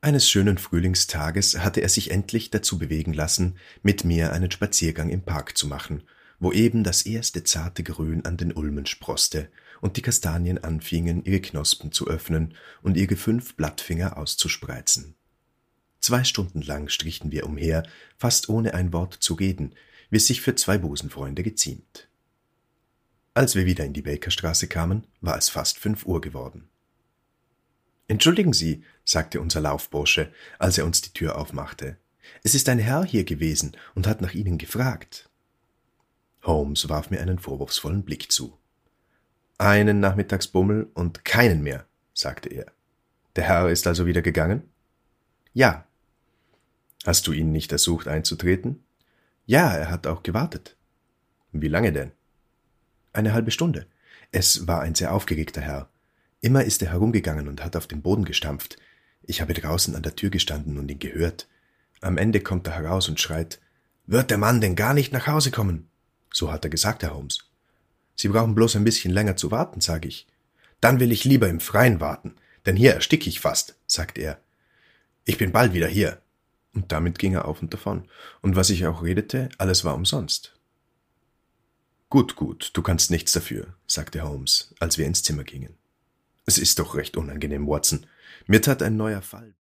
Eines schönen Frühlingstages hatte er sich endlich dazu bewegen lassen, mit mir einen Spaziergang im Park zu machen, wo eben das erste zarte Grün an den Ulmen sproßte und die Kastanien anfingen, ihre Knospen zu öffnen und ihre 5 Blattfinger auszuspreizen. 2 Stunden lang strichen wir umher, fast ohne ein Wort zu reden, wie es sich für 2 Busenfreunde geziemt. Als wir wieder in die Bakerstraße kamen, war es fast 5 Uhr geworden. »Entschuldigen Sie«, sagte unser Laufbursche, als er uns die Tür aufmachte. »Es ist ein Herr hier gewesen und hat nach Ihnen gefragt.« Holmes warf mir einen vorwurfsvollen Blick zu. »Einen Nachmittagsbummel und keinen mehr«, sagte er. »Der Herr ist also wieder gegangen?« »Ja.« »Hast du ihn nicht ersucht einzutreten?« »Ja, er hat auch gewartet.« »Wie lange denn?« »Eine halbe Stunde. Es war ein sehr aufgeregter Herr. Immer ist er herumgegangen und hat auf den Boden gestampft. Ich habe draußen an der Tür gestanden und ihn gehört. Am Ende kommt er heraus und schreit, »Wird der Mann denn gar nicht nach Hause kommen?« So hat er gesagt, Herr Holmes. »Sie brauchen bloß ein bisschen länger zu warten«, sage ich. »Dann will ich lieber im Freien warten, denn hier ersticke ich fast«, sagt er. »Ich bin bald wieder hier.« Und damit ging er auf und davon. Und was ich auch redete, alles war umsonst. »Gut, du kannst nichts dafür«, sagte Holmes, als wir ins Zimmer gingen. »Es ist doch recht unangenehm, Watson. Mir tat ein neuer Fall.«